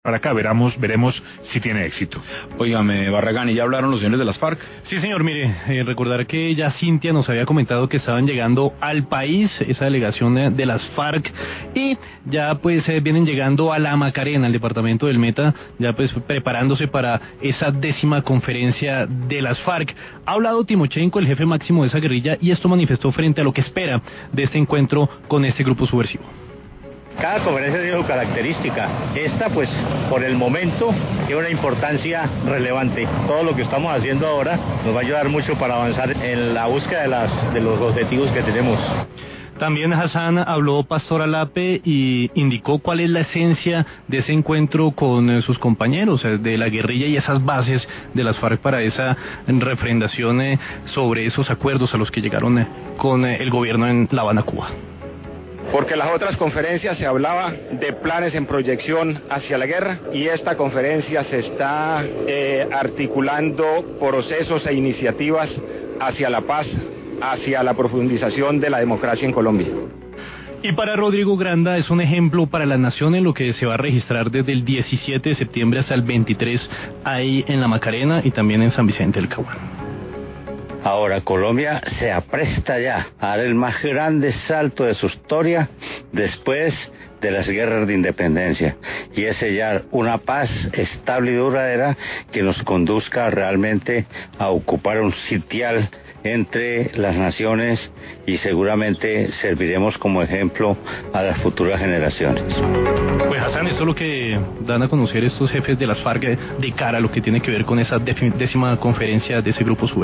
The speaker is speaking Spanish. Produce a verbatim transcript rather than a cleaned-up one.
Para acá veremos, veremos si tiene éxito. Óigame, Barragán, ¿y ya hablaron los señores de las FARC? Sí, señor, mire, eh, recordar que ya Cintia nos había comentado que estaban llegando al país, esa delegación de, de las FARC, y ya pues eh, vienen llegando a la Macarena, al departamento del Meta, ya pues preparándose para esa décima conferencia de las FARC. Ha hablado Timochenko, el jefe máximo de esa guerrilla, y esto manifestó frente a lo que espera de este encuentro con este grupo subversivo. Cada conferencia tiene su característica. Esta, pues, por el momento, tiene una importancia relevante. Todo lo que estamos haciendo ahora nos va a ayudar mucho para avanzar en la búsqueda de, las, de los objetivos que tenemos. También Hassan habló Pastor Alape y indicó cuál es la esencia de ese encuentro con eh, sus compañeros eh, de la guerrilla y esas bases de las FARC para esa refrendación eh, sobre esos acuerdos a los que llegaron eh, con eh, el gobierno en La Habana, Cuba. Porque las otras conferencias se hablaba de planes en proyección hacia la guerra y esta conferencia se está eh, articulando procesos e iniciativas hacia la paz, hacia la profundización de la democracia en Colombia. Y para Rodrigo Granda es un ejemplo para la nación en lo que se va a registrar desde el diecisiete de septiembre hasta el veintitrés ahí en la Macarena y también en San Vicente del Caguán. Ahora Colombia se apresta ya a dar el más grande salto de su historia después de las guerras de independencia y es sellar una paz estable y duradera que nos conduzca realmente a ocupar un sitial entre las naciones y seguramente serviremos como ejemplo a las futuras generaciones. Pues Hassan, esto es lo que dan a conocer estos jefes de las FARC de cara a lo que tiene que ver con esa décima conferencia de ese grupo subversivo.